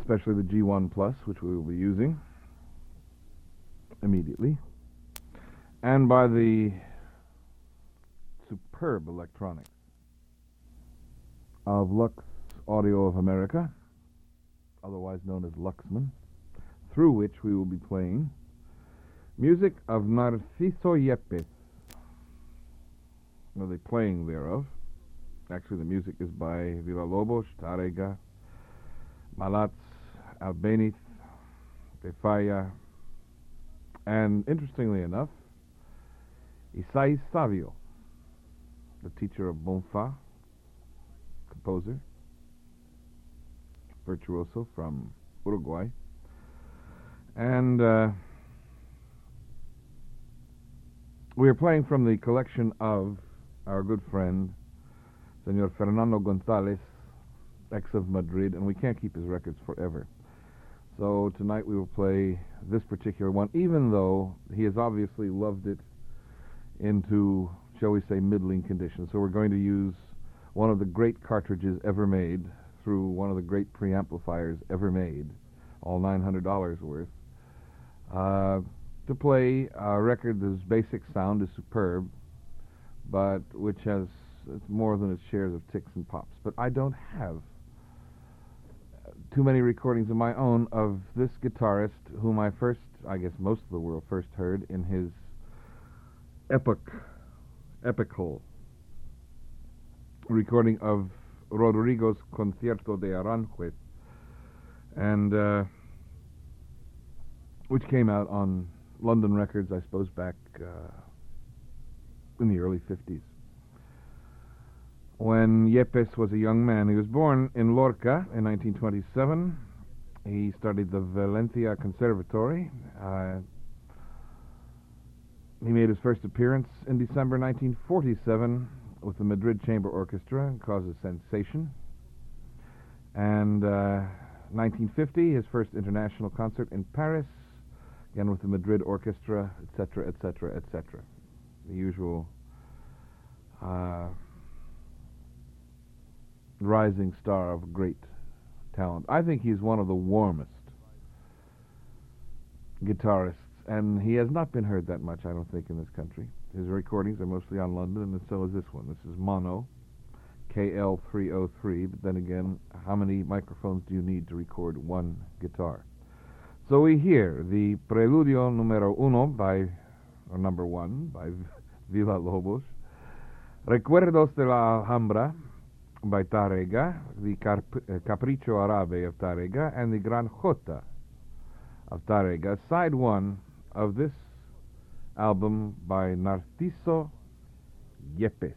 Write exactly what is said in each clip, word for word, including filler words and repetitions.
especially the G one Plus, which we will be using immediately, and by the superb electronics of Lux Audio of America, otherwise known as Luxman, through which we will be playing music of Narciso Yepes, or the playing thereof. Actually, the music is by Villalobos, Tárrega, Malatz, Albéniz, de Falla, and interestingly enough, Isais Savio, the teacher of Bonfa, composer, virtuoso from Uruguay. And uh, we are playing from the collection of our good friend, Senor Fernando González, ex of Madrid, and we can't keep his records forever. So tonight we will play this particular one, even though he has obviously loved it into, shall we say, middling condition. So we're going to use one of the great cartridges ever made through one of the great preamplifiers ever made, all nine hundred dollars worth, uh, to play a record whose basic sound is superb, but which has more than its shares of ticks and pops. But I don't have too many recordings of my own of this guitarist, whom I first, I guess most of the world first heard in his epic, epical recording of Rodrigo's Concierto de Aranjuez, and uh, which came out on London Records, I suppose, back uh, in the early fifties. When Yepes was a young man, he was born in Lorca in nineteen twenty-seven. He studied the Valencia Conservatory. Uh, he made his first appearance in December nineteen forty-seven with the Madrid Chamber Orchestra and caused a sensation. And uh, nineteen fifty, his first international concert in Paris, again with the Madrid Orchestra, et cetera, et cetera, et cetera. The usual uh, rising star of great talent. I think he's one of the warmest guitarists, and he has not been heard that much, I don't think, in this country. His recordings are mostly on London, and so is this one. This is Mono, K L three oh three, but then again, how many microphones do you need to record one guitar? So we hear the Preludio numero uno by, or number one, by Villalobos, Recuerdos de la Alhambra by Tárrega, the Capricho Árabe of Tárrega, and the Gran Jota of Tárrega, side one of this album by Narciso Yepes.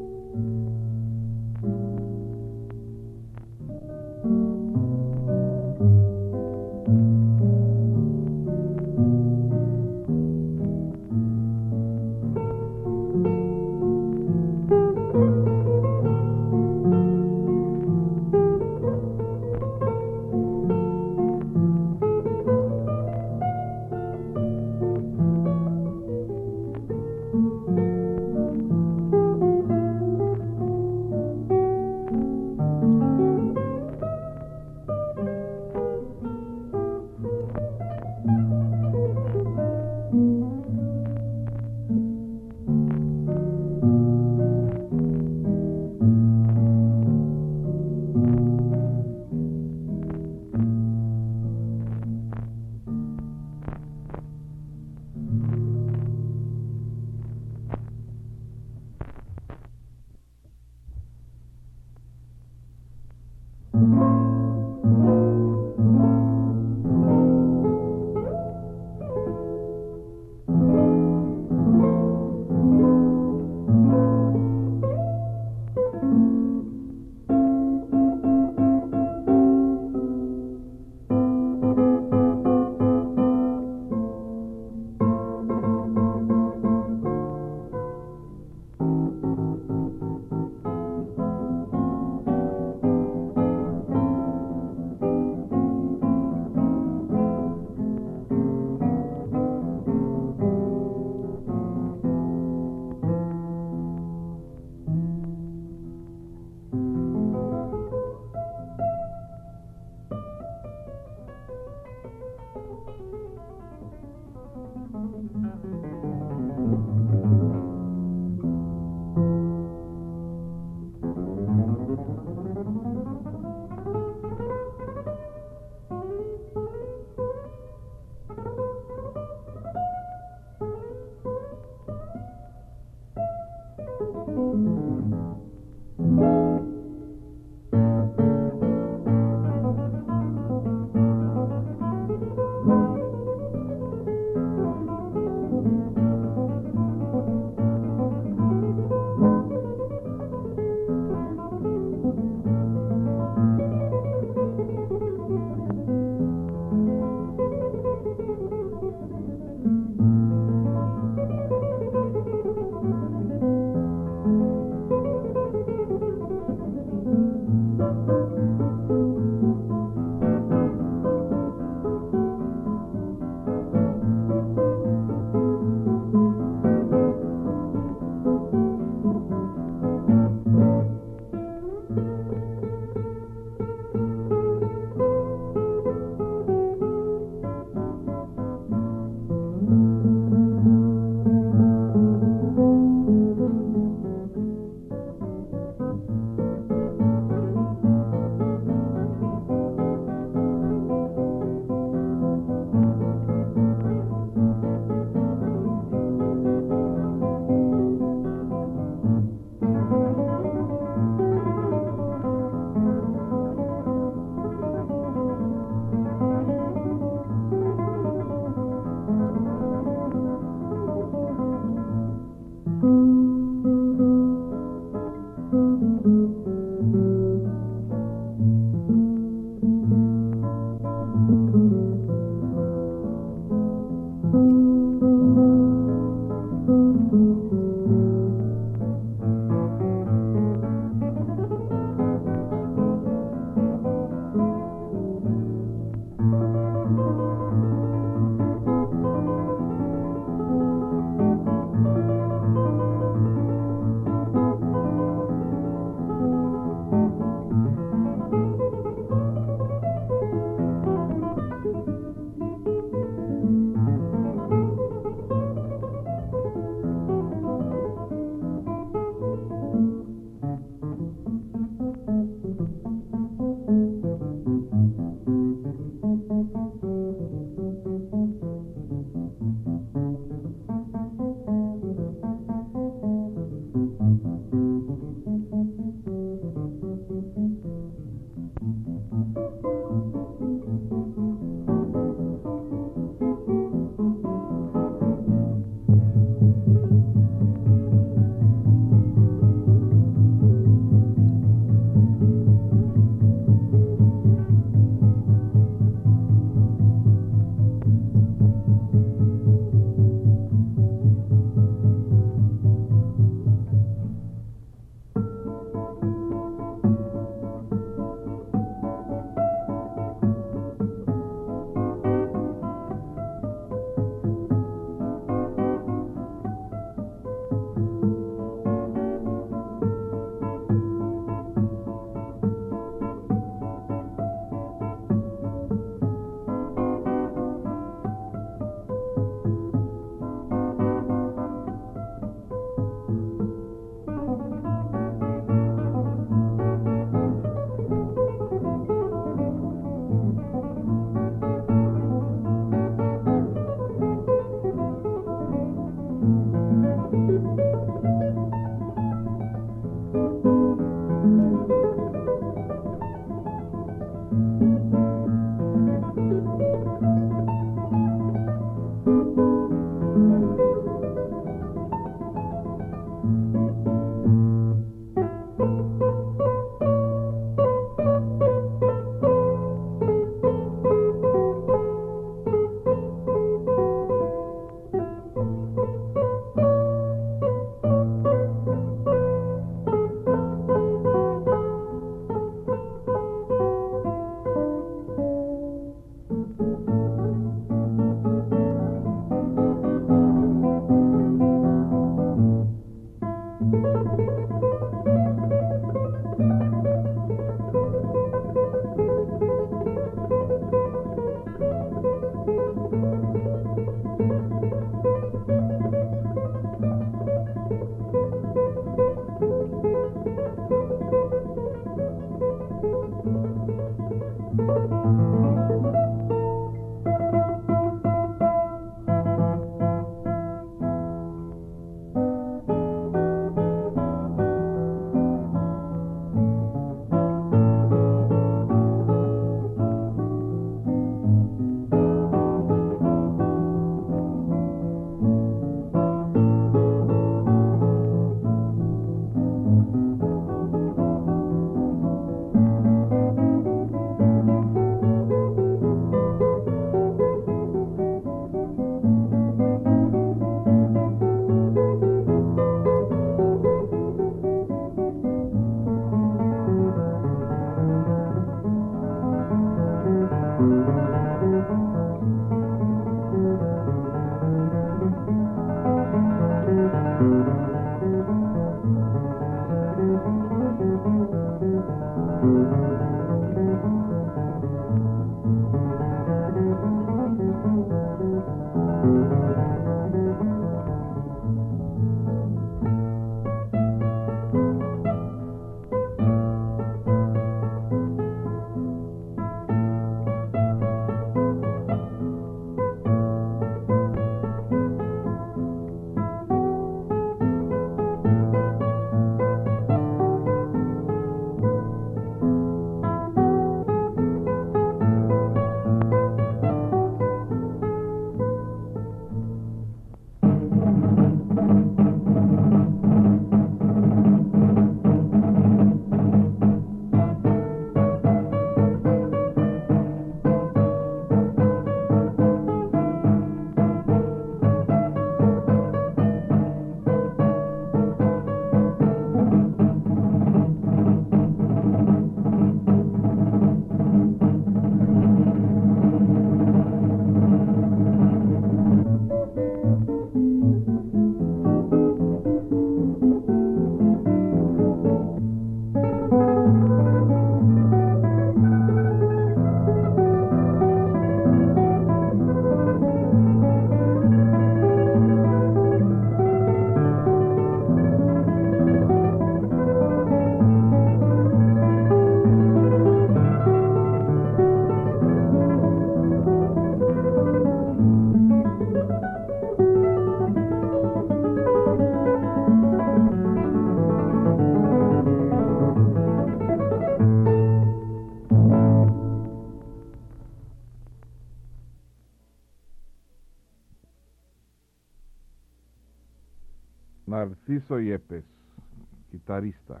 Narciso Yepes, guitarrista.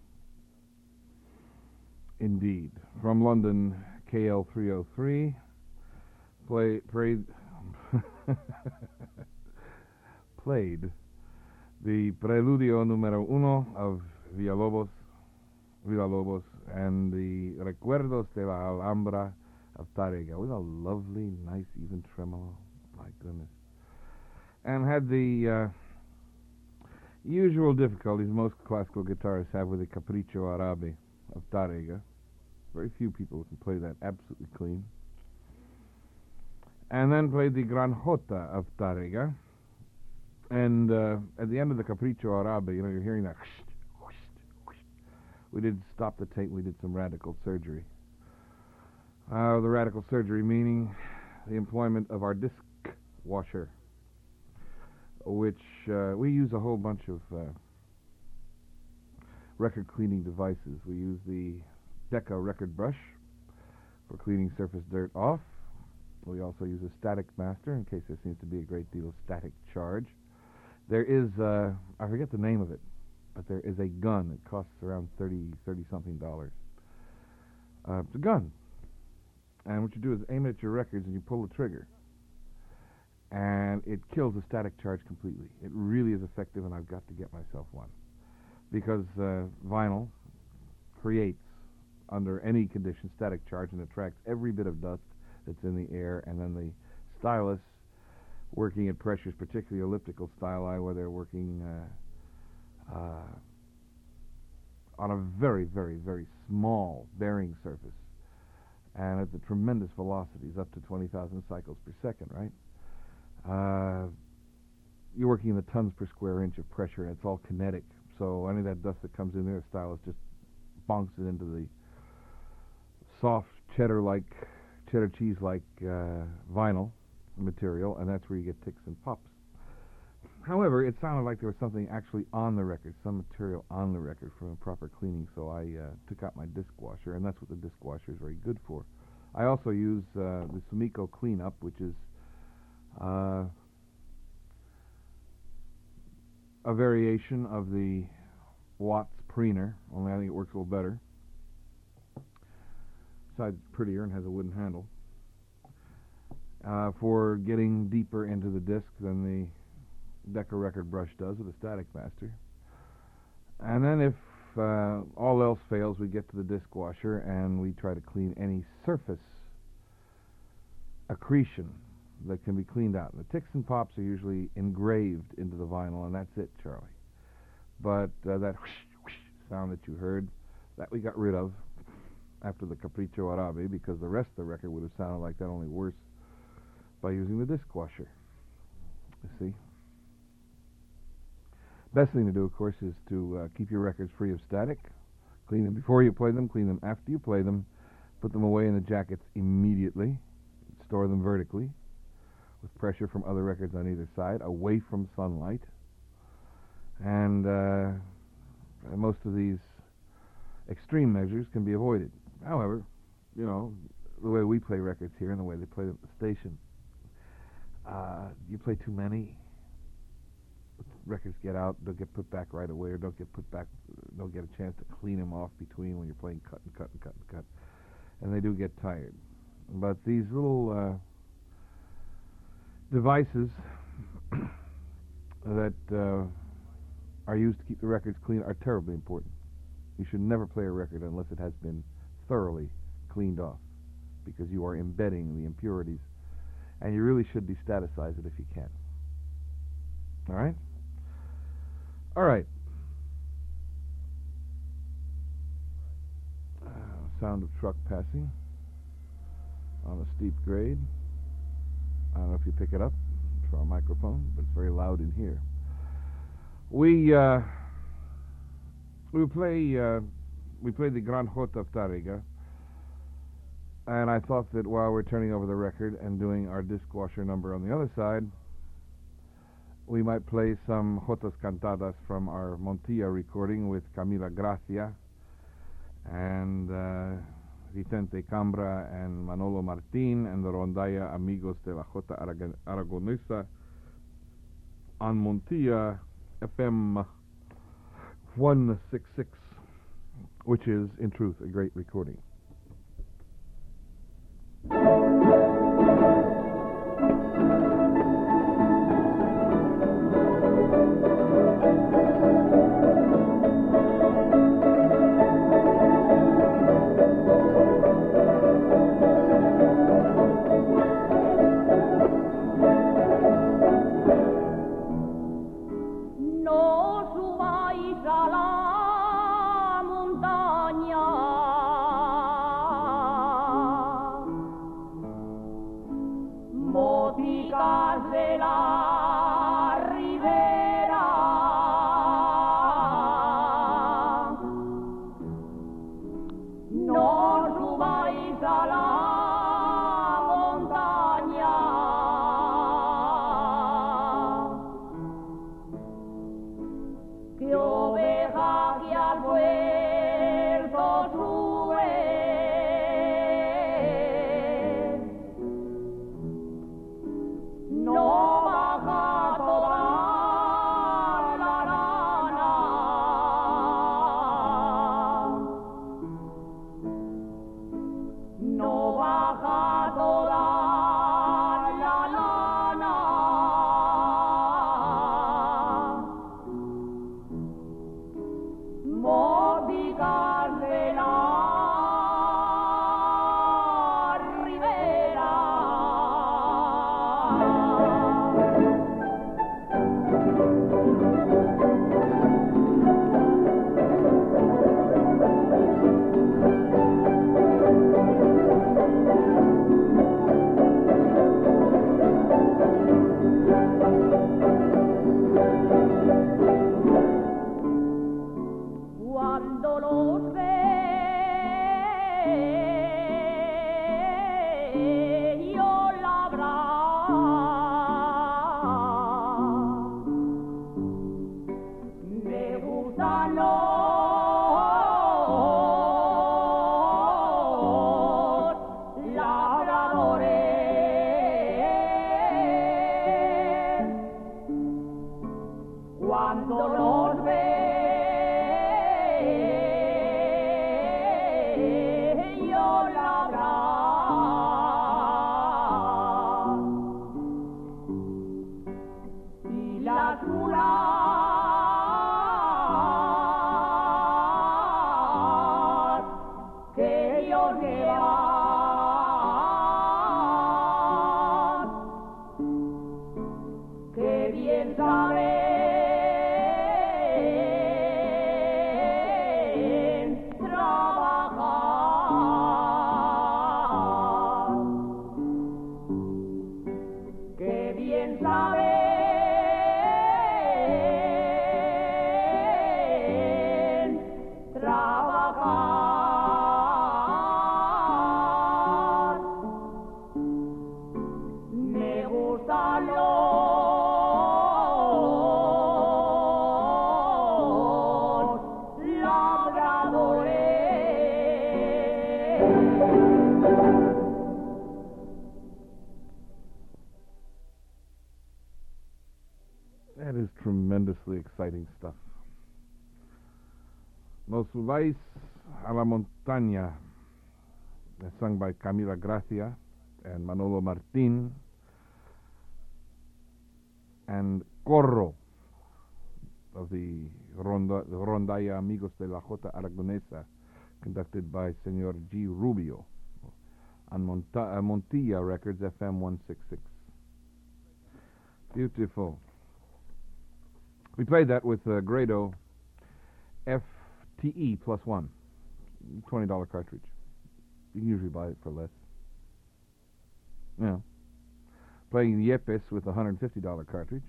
Indeed. From London, K L three oh three. Play, played, played the Preludio numero uno of Villalobos, Villalobos, and the Recuerdos de la Alhambra of Tárrega with a lovely, nice, even tremolo. My goodness. And had the uh, usual difficulties most classical guitarists have with the Capriccio Arabe of Tárrega. Very few people can play that absolutely clean. And then played the Gran Jota of Tárrega. And uh, at the end of the Capriccio Arabe, you know, you're hearing that. We did stop the tape. We did some radical surgery. Uh, the radical surgery meaning the employment of our disc washer, which uh, we use a whole bunch of uh, record cleaning devices. We use the Decca record brush for cleaning surface dirt off. We also use a static master in case there seems to be a great deal of static charge. There is, uh, I forget the name of it, but there is a gun. It costs around thirty, thirty something dollars. Uh, it's a gun. And what you do is aim it at your records and you pull the trigger. And it kills the static charge completely. It really is effective, and I've got to get myself one. Because uh, vinyl creates, under any condition, static charge and attracts every bit of dust that's in the air, and then the stylus working at pressures, particularly elliptical styli, where they're working uh, uh, on a very, very, very small bearing surface, and at the tremendous velocities, up to twenty thousand cycles per second, right? Uh, you're working in the tons per square inch of pressure, and it's all kinetic, so any of that dust that comes in there, the stylus just bonks it into the soft cheddar-like, cheddar cheese-like uh, vinyl material, and that's where you get ticks and pops. However, it sounded like there was something actually on the record, some material on the record from a proper cleaning, so I uh, took out my disc washer, and that's what the disc washer is very good for. I also use uh, the Sumiko Cleanup, which is uh, a variation of the Watts Preener, only I think it works a little better. Besides, it's prettier and has a wooden handle. Uh, for getting deeper into the disc than the Decca record brush does with a static master. And then if uh, all else fails, we get to the disc washer and we try to clean any surface accretion that can be cleaned out. And the ticks and pops are usually engraved into the vinyl, and that's it, Charlie. But uh, that whoosh, whoosh sound that you heard, that we got rid of after the Capriccio Arabe, because the rest of the record would have sounded like that, only worse, by using the disc washer. You see? Best thing to do, of course, is to uh, keep your records free of static. Clean them before you play them, clean them after you play them, put them away in the jackets immediately, store them vertically, with pressure from other records on either side, away from sunlight. And uh, most of these extreme measures can be avoided. However, you know, the way we play records here and the way they play them at the station, uh, you play too many, records get out, don't get put back right away, or don't get put back, don't get a chance to clean them off between when you're playing cut and cut and cut and cut, and they do get tired. But these little uh, devices that uh, are used to keep the records clean are terribly important. You should never play a record unless it has been thoroughly cleaned off, because you are embedding the impurities, and you really should destaticize it if you can. All right? All right. Uh, sound of truck passing on a steep grade. I don't know if you pick it up from a microphone, but it's very loud in here. We uh, we play uh, we played the Gran Jota of Tárrega, and I thought that while we're turning over the record and doing our disc washer number on the other side, we might play some Jotas Cantadas from our Montilla recording with Camila Gracia and uh, Vicente Cambra and Manolo Martin and the Rondalla Amigos de la Jota Aragonesa on Montilla F M one sixty-six, which is, in truth, a great recording. That is tremendously exciting stuff. Nos subáis a la montaña, sung by Camila Gracia and Manolo Martin, and Corro of the Ronda, the Rondalla Amigos de la Jota Aragonesa, conducted by Senor G. Rubio on Monta- uh, Montilla Records, F M one sixty-six. Beautiful. We played that with a Grado F T E plus one, twenty dollar cartridge. You can usually buy it for less. Yeah. Playing Yepes with a one hundred fifty dollar cartridge.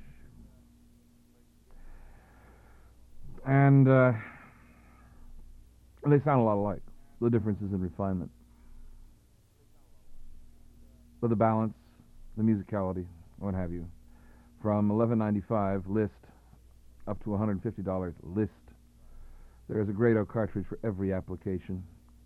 And uh, they sound a lot alike. The difference is in refinement. But the balance, the musicality, what have you. From eleven ninety-five list up to one hundred fifty dollars list. There is a Grado cartridge for every application,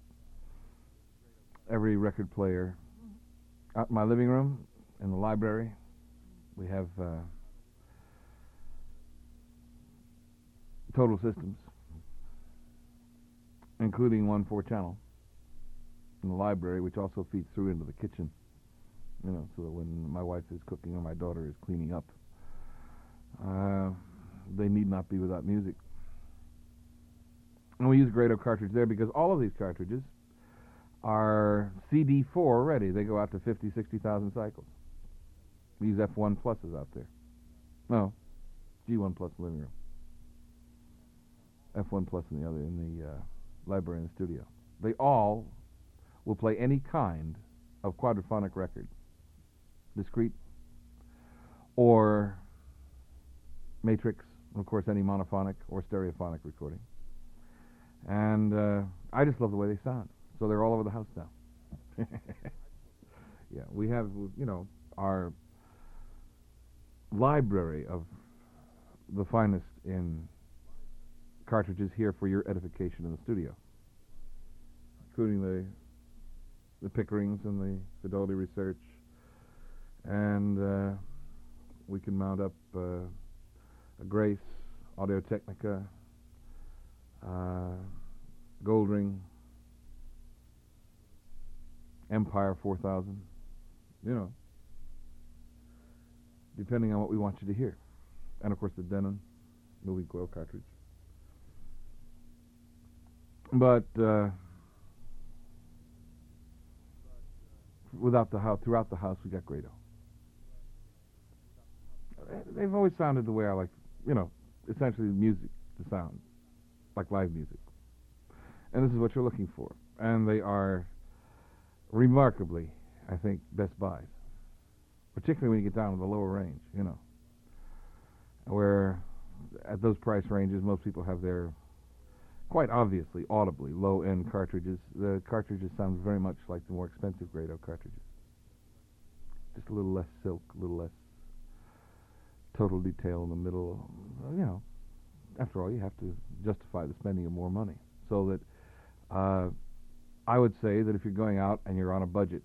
every record player. Out in my living room, in the library, we have uh, total systems, including one four-channel in the library, which also feeds through into the kitchen, you know, so that when my wife is cooking or my daughter is cleaning up, uh, they need not be without music. And we use Grado cartridge there because all of these cartridges are C D four ready. They go out to fifty, sixty thousand cycles. We use F one pluses out there. No, G one plus in the living room. F one plus in the other, in the uh, library and the studio. They all will play any kind of quadraphonic record, discrete or matrix, of course any monophonic or stereophonic recording. And uh, I just love the way they sound. So they're all over the house now. Yeah, we have, you know, our library of the finest in cartridges here for your edification in the studio, including the the Pickerings and the Fidelity Research, and uh, we can mount up uh, a Grace, Audio-Technica, uh, Goldring, Empire four thousand, you know, depending on what we want you to hear. And of course the Denon moving coil cartridge. But uh, without the house, throughout the house, we got Grado. They've always sounded the way I like, you know, essentially music to sound, like live music. And this is what you're looking for. And they are remarkably, I think, Best Buys. Particularly when you get down to the lower range, you know, where at those price ranges, most people have their, quite obviously, audibly, low-end cartridges. The cartridges sound very much like the more expensive Grado cartridges. Just a little less silk, a little less total detail in the middle. You know, after all, you have to justify the spending of more money. So that uh, I would say that if you're going out and you're on a budget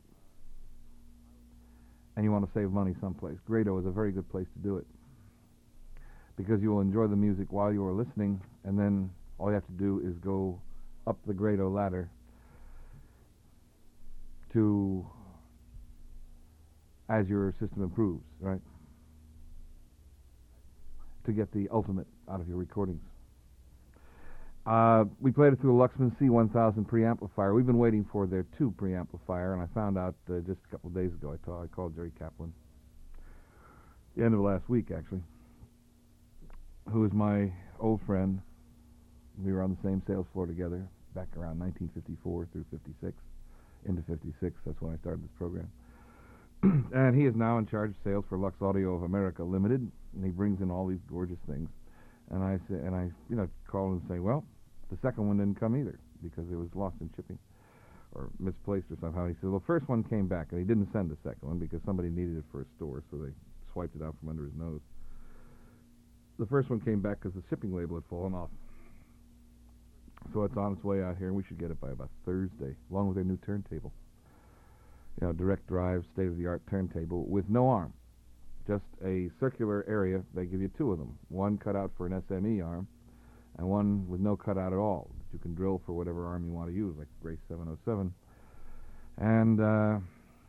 and you want to save money someplace, Grado is a very good place to do it, because you will enjoy the music while you are listening, and then all you have to do is go up the Grado ladder to, as your system improves, right, to get the ultimate out of your recordings. Uh, we played it through a Luxman C one thousand preamplifier. We've been waiting for their two preamplifier, and I found out uh, just a couple of days ago. I, ta- I called Jerry Kaplan, the end of last week, actually, who is my old friend. We were on the same sales floor together back around nineteen fifty-four through fifty-six, into fifty-six. That's when I started this program. And he is now in charge of sales for Lux Audio of America Limited, and he brings in all these gorgeous things. And I say, and I, you know, call him and say, well, the second one didn't come either because it was lost in shipping or misplaced or somehow. He said, well, the first one came back, and he didn't send the second one because somebody needed it for a store, so they swiped it out from under his nose. The first one came back because the shipping label had fallen off. So it's on its way out here, and we should get it by about Thursday, along with their new turntable. You know, direct drive, state-of-the-art turntable with no arm. Just a circular area. They give you two of them. One cut out for an S M E arm, and one with no cutout at all, that you can drill for whatever arm you want to use, like Grace seven oh seven. And uh,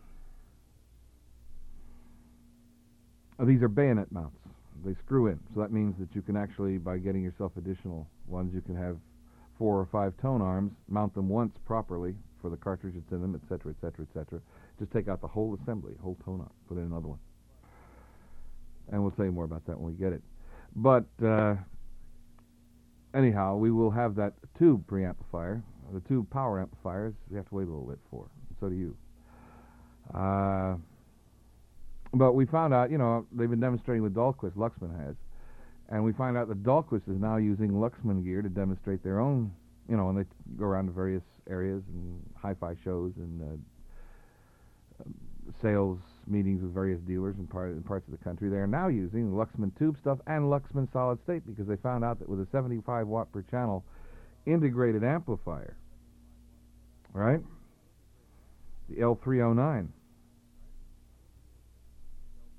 these are bayonet mounts. They screw in. So that means that you can actually, by getting yourself additional ones, you can have four or five tone arms, mount them once properly for the cartridge that's in them, et cetera, et cetera, et cetera. Just take out the whole assembly, whole tone arm, put in another one. And we'll tell you more about that when we get it. But uh, anyhow, we will have that tube preamplifier, the tube power amplifiers. We have to wait a little bit for. So do you. Uh, but we found out, you know, they've been demonstrating with Dahlquist, Luxman has, and we find out that Dahlquist is now using Luxman gear to demonstrate their own, you know, when they go around to various areas and hi-fi shows and uh, sales meetings with various dealers in, part, in parts of the country. They are now using Luxman tube stuff and Luxman solid state because they found out that with a seventy-five watt per channel integrated amplifier, right, the L three oh nine,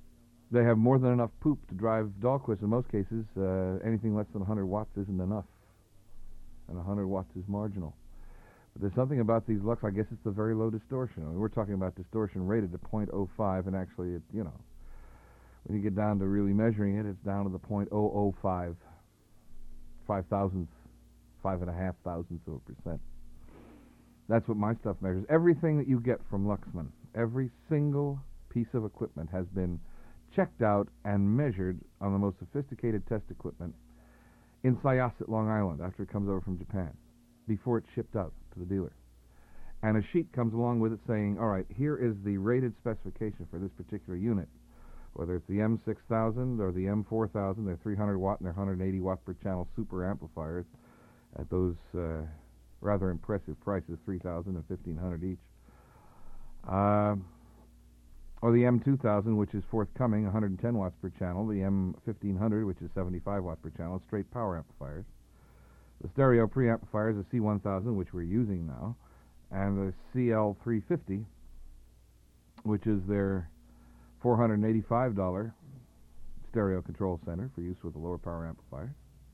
They have more than enough poop to drive Dahlquist. In most cases, uh, anything less than one hundred watts isn't enough, and one hundred watts is marginal. But there's something about these Lux. I guess it's the very low distortion. I mean, we're talking about distortion rated to zero point zero five, and actually, it, you know, when you get down to really measuring it, it's down to the zero point zero zero five, five thousandths, five and a half thousandths of a percent. That's what my stuff measures. Everything that you get from Luxman, every single piece of equipment has been checked out and measured on the most sophisticated test equipment in Syosset, Long Island, after it comes over from Japan, before it's shipped out to the dealer. And a sheet comes along with it saying, all right, here is the rated specification for this particular unit, whether it's the M six thousand or the M four thousand. They're three hundred watt and they're one hundred eighty watt per channel super amplifiers at those uh, rather impressive prices, three thousand and fifteen hundred each. Uh, or the M two thousand, which is forthcoming, one hundred ten watts per channel. The M fifteen hundred, which is seventy-five watt per channel, straight power amplifiers. The stereo preamplifiers, the C one thousand, which we're using now, and the C L three fifty, which is their four hundred eighty-five dollars stereo control center for use with the lower power amplifier.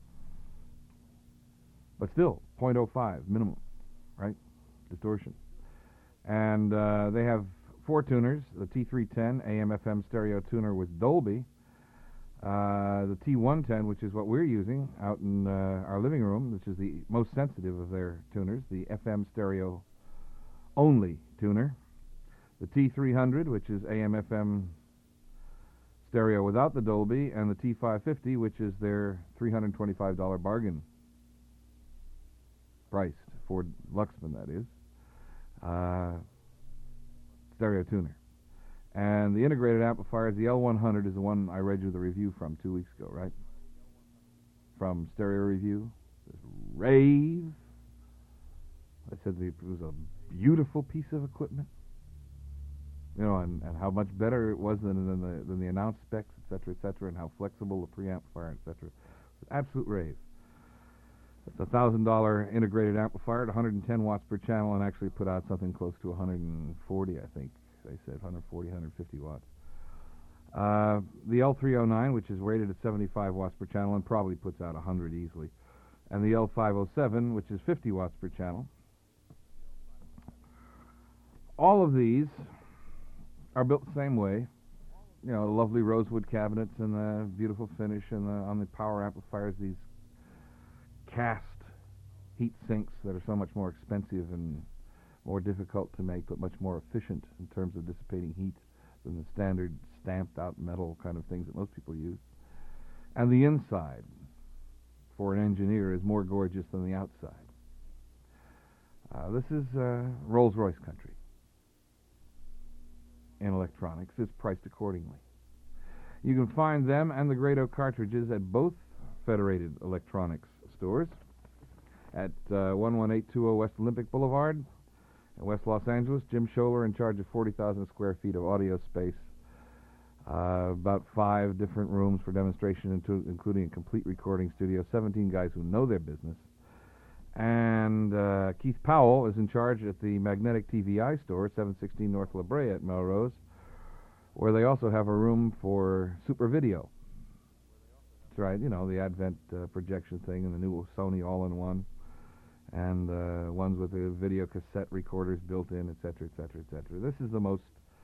But still, zero point zero five minimum, right? Distortion. And uh, they have four tuners, the T three ten A M F M stereo tuner with Dolby, uh, the T one ten, which is what we're using out in uh, our living room, which is the most sensitive of their tuners, the F M stereo only tuner, the T three hundred, which is A M F M stereo without the Dolby, and the T five fifty, which is their three hundred twenty-five dollars bargain priced for Luxman, that is. Uh, stereo tuner. And the integrated amplifiers, the L one hundred is the one I read you the review from two weeks ago, right? From Stereo Review. Rave. I said it was a beautiful piece of equipment. You know, and, and how much better it was than, than, the, than the announced specs, et cetera, et cetera, and how flexible the preamplifier, et cetera. Absolute rave. It's a one thousand dollars integrated amplifier at one hundred ten watts per channel, and actually put out something close to one hundred forty, I think. They said one hundred forty, one hundred fifty watts. Uh, the L three oh nine, which is rated at seventy-five watts per channel and probably puts out one hundred easily. And the L five oh seven, which is fifty watts per channel. All of these are built the same way. You know, lovely rosewood cabinets and the beautiful finish, and the, on the power amplifiers, these cast heat sinks that are so much more expensive and more difficult to make, but much more efficient in terms of dissipating heat than the standard stamped out metal kind of things that most people use. And the inside, for an engineer, is more gorgeous than the outside. Uh, this is uh, Rolls-Royce country in electronics. It's priced accordingly. You can find them and the Grado cartridges at both Federated Electronics stores at uh, one one eight two zero West Olympic Boulevard in West Los Angeles. Jim Scholler in charge of forty thousand square feet of audio space, uh, about five different rooms for demonstration, into, including a complete recording studio, seventeen guys who know their business. And uh, Keith Powell is in charge at the Magnetic T V I store, seven sixteen North La Brea at Melrose, where they also have a room for super video. That's right, you know, the Advent uh, projection thing and the new Sony all-in-one, and uh, ones with the video cassette recorders built in, et cetera, et cetera, et cetera. This is the most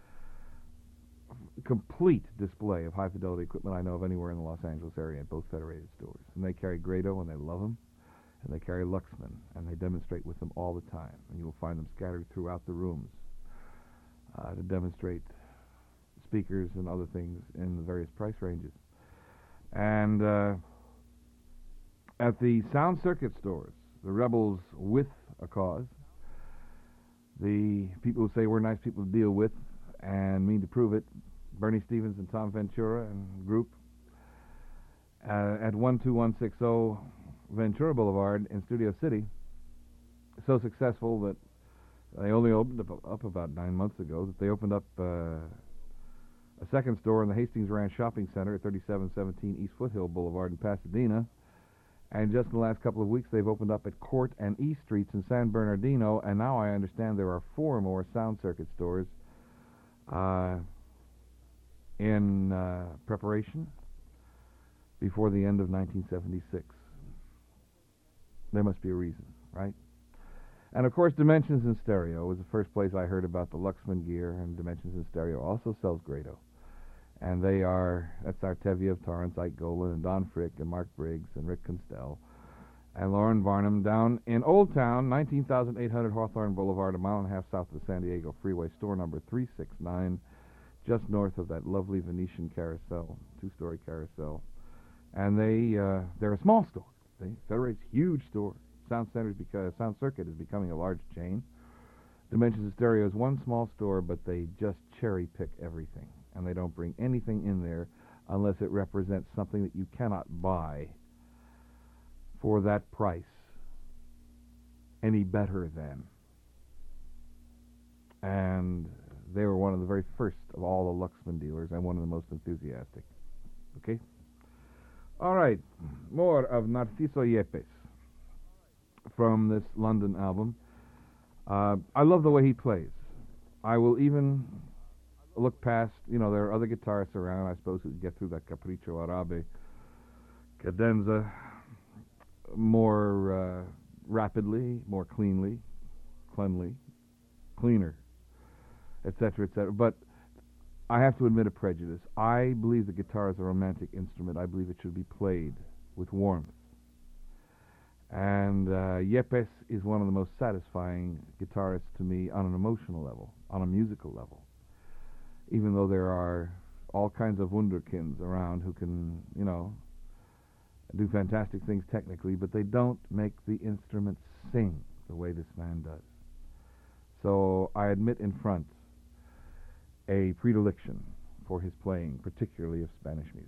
complete display of high-fidelity equipment I know of anywhere in the Los Angeles area at both Federated stores. And they carry Grado, and they love them, and they carry Luxman, and they demonstrate with them all the time. And you will find them scattered throughout the rooms uh, to demonstrate speakers and other things in the various price ranges. And uh, at the Sound Circuit stores, the rebels with a cause, the people who say we're nice people to deal with and mean to prove it, Bernie Stevens and Tom Ventura and group, uh, at one two one six zero Ventura Boulevard in Studio City, so successful that they only opened up, up about nine months ago, that they opened up uh, a second store in the Hastings Ranch Shopping Center at thirty-seven seventeen East Foothill Boulevard in Pasadena. And just in the last couple of weeks, they've opened up at Court and E Streets in San Bernardino, and now I understand there are four more Sound Circuit stores uh, in uh, preparation before the end of nineteen seventy-six. There must be a reason, right? And of course, Dimensions in Stereo was the first place I heard about the Luxman gear, and Dimensions in Stereo also sells Grado. And they are, that's Arteviev, Torrance, Ike Golan, and Don Frick, and Mark Briggs, and Rick Constell, and Lauren Varnum down in Old Town, nineteen thousand eight hundred Hawthorne Boulevard, a mile and a half south of the San Diego Freeway, store number three six nine, just north of that lovely Venetian carousel, two-story carousel. And they, uh, they're a small store. See? Federate's huge store. Sound Center's because Sound Circuit is becoming a large chain. Dimensions of Stereo is one small store, but they just cherry pick everything, and they don't bring anything in there unless it represents something that you cannot buy for that price any better than. And they were one of the very first of all the Luxman dealers, and one of the most enthusiastic. Okay? All right, more of Narciso Yepes from this London album. Uh, I love the way he plays. I will even look past, you know, there are other guitarists around, I suppose, who can get through that Capriccio Arabe cadenza more uh, rapidly, more cleanly, cleanly, cleaner, et cetera, et cetera. But I have to admit a prejudice. I believe the guitar is a romantic instrument. I believe it should be played with warmth. And uh, Yepes is one of the most satisfying guitarists to me on an emotional level, on a musical level. Even though there are all kinds of wunderkinds around who can, you know, do fantastic things technically, but they don't make the instrument sing the way this man does. So I admit in front a predilection for his playing, particularly of Spanish music.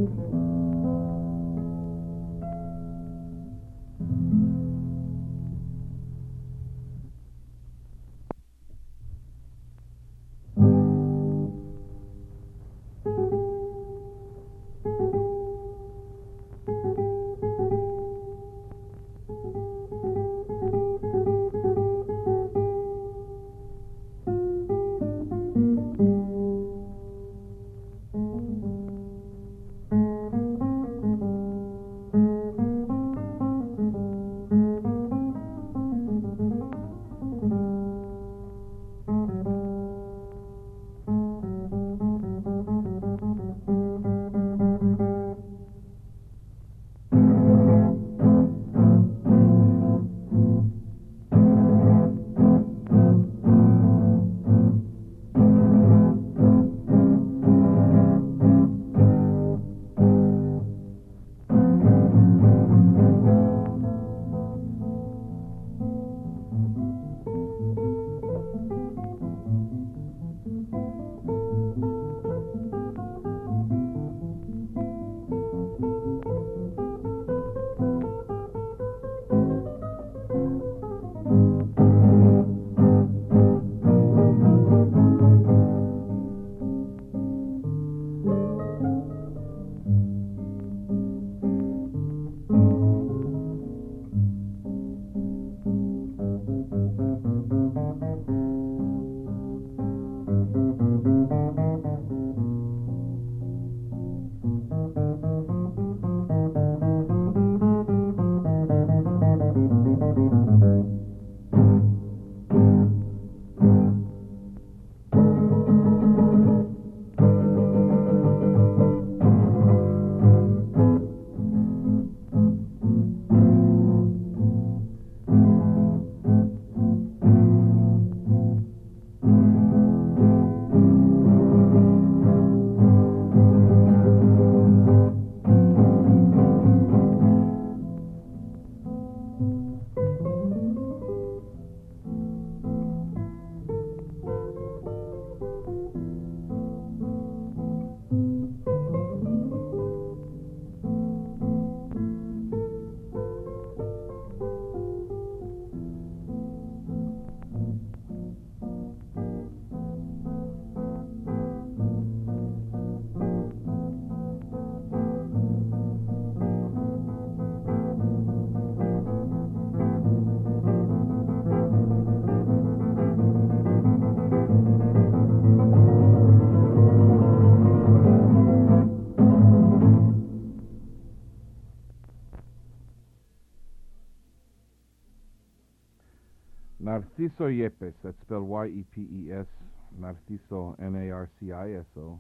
Narciso Yepes, that's spelled Y E P E S, Narciso, N A R C I S O.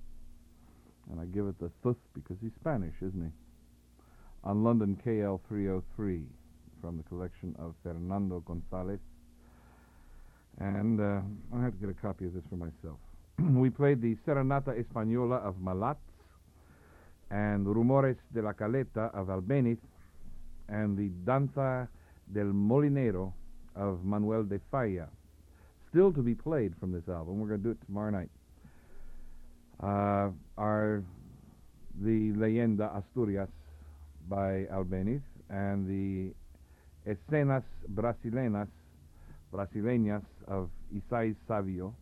And I give it the thuth because he's Spanish, isn't he? On London K L three oh three, from the collection of Fernando González. And uh, I have to get a copy of this for myself. We played the Serenata Española of Malats, and Rumores de la Caleta of Albéniz, and the Danza del Molinero of Manuel de Falla, still to be played from this album. We're going to do it tomorrow night. Uh, are the Leyenda Asturias by Albéniz and the Escenas Brasileñas, Brasileñas of Isais Savio.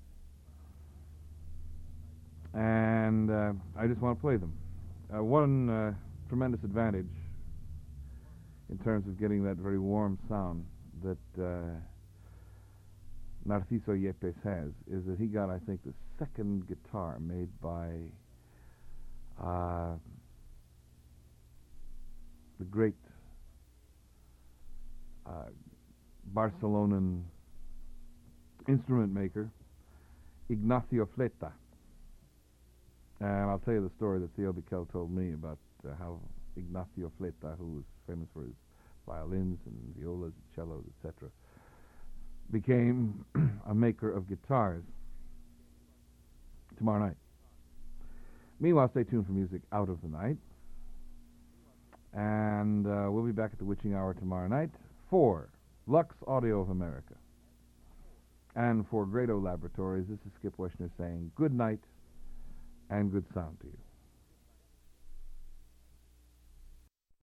And uh, I just want to play them. Uh, one uh, tremendous advantage in terms of getting that very warm sound that uh, Narciso Yepes has is that he got, I think, the second guitar made by uh, the great uh, Barcelonan instrument maker, Ignacio Fleta. And I'll tell you the story that Theo Bikel told me about uh, how Ignacio Fleta, who was famous for his violins and violas, and cellos, et cetera, became a maker of guitars tomorrow night. Meanwhile, stay tuned for music out of the night. And uh, we'll be back at the Witching Hour tomorrow night for Lux Audio of America. And for Grado Laboratories, this is Skip Weshner saying good night and good sound to you.